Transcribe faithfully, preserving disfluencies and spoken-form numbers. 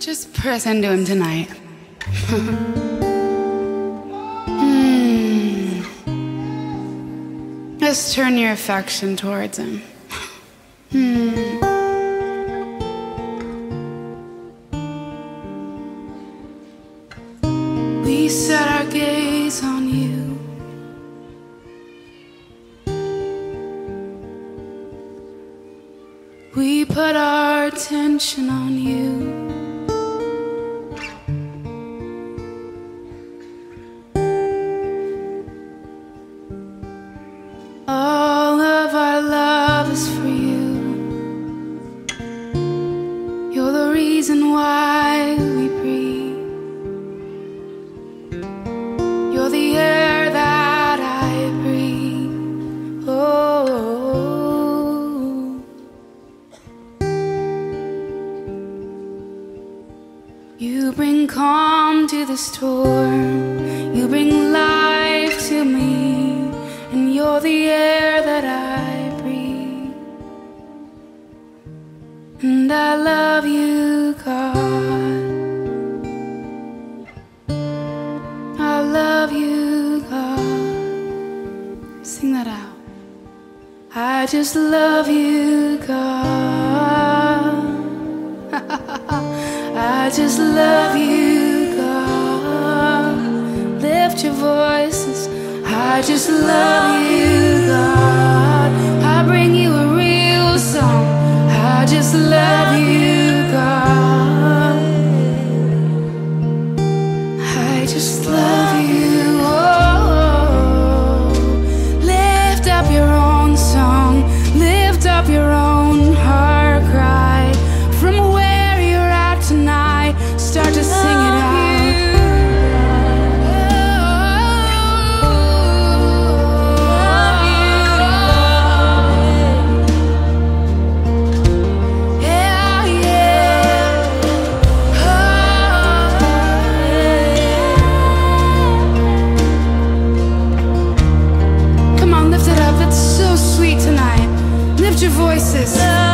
Just press into him tonight. mm. Just turn your affection towards him. mm. We set our gaze on you. We put our attention on you. All of our love is for you. You're the reason why we breathe. You're the air that I breathe. Oh, you bring calm to the storm. You bring life to me. And you're the air that I breathe. And I love you, God. I love you, God. Sing that out. I just love you, God. I just love you, God. Lift your voices. I just love you, God. I bring you a real song. I just love you, God. I just love you. Oh, lift up your own song. Lift up your own heart cry. From where you're at tonight, start to sing it out. Your voices.